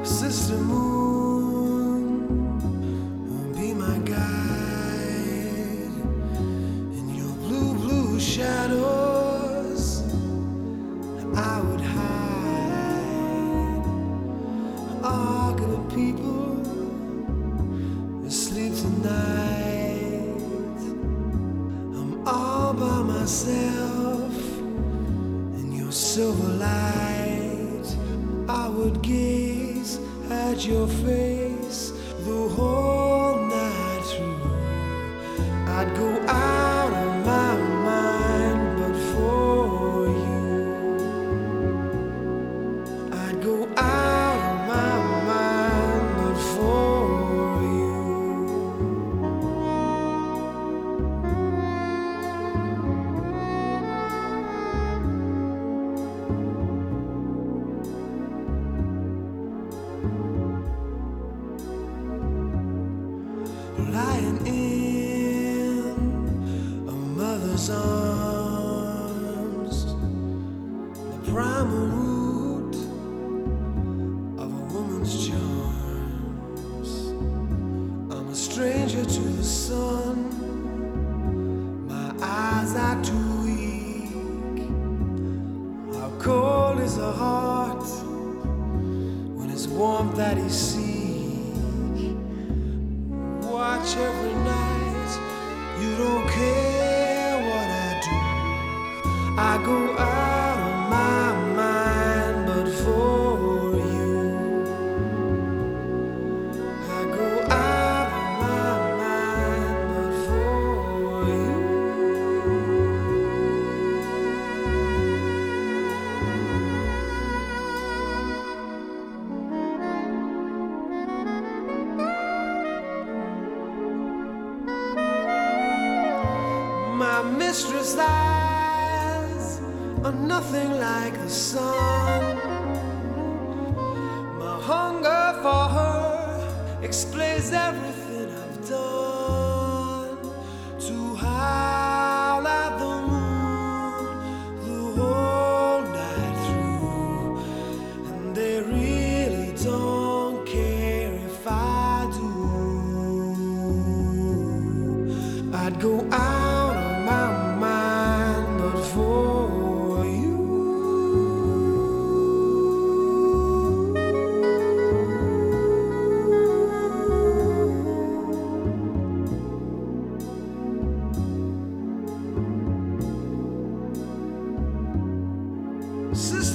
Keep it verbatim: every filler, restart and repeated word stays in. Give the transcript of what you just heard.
Sister Moon, be my guide in your blue, blue shadows. I would hide. All good people asleep tonight. I'm all by myself in your silver light. I would gaze at your face the whole night through. I'd go out of my mind but for you. I'd go out of my mind but for you. Lying in a mother's arms, the primal root of a woman's charms. I'm a stranger to the sun, my eyes are too weak. How cold is a heart when it's warmth that he seeks? Watch every night, you don't care what I do. I go out of my mind but for you. I go out of my mind but for you. My mistress' eyes are nothing like the sun. My hunger for her explains everything I've done. To howl at the moon the whole night through, and they really don't care if I do. I'd go out of my mind but for you. Sister